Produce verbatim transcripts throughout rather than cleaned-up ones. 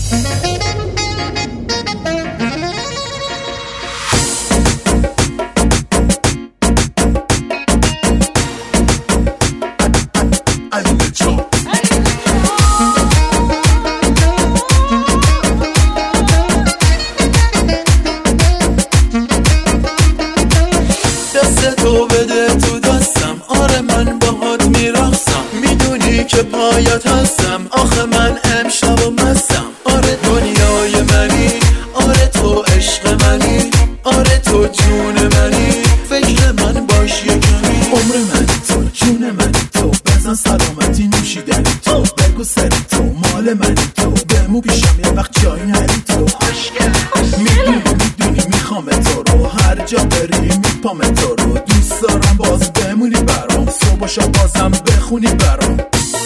تو بده تو دستم، آره من باهات میرقصم، میدونی که پایت هستم، آخه من امشب و مستم. آره دنیای منی، آره تو عشق منی، آره تو جون منی، فکر من باش یه کمی. عمر من تو، جون من تو، بزن سلامتی نوشیدنی تو، بگو سری تو، مال منی تو، بمو پیشم یه وقت جایی نری تو. میدونی میدونی میخوام تو رو، هر جا بری میپام تو رو، دوست دارم باز بمونی برام، صبح شب بازم بخونی برام.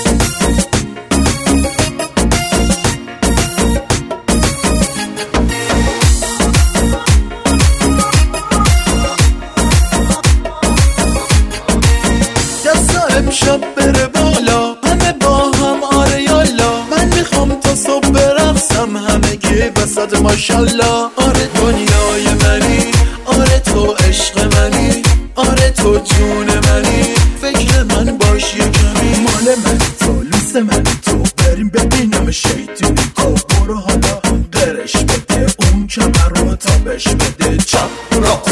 دستا امشب بره بالا، همه با هم آره یالا، من میخوام تا صبح برقصم، همه گی بسد ماشالله. آره دنیای منی، آره تو عشق منی، آره تو جون منی، فکر من باش یه کمی. مال من تو، لوس من تو، بریم ببینم شیطونی تو، برو حالا قرش بده اون کمر رو تابش بده، چپ را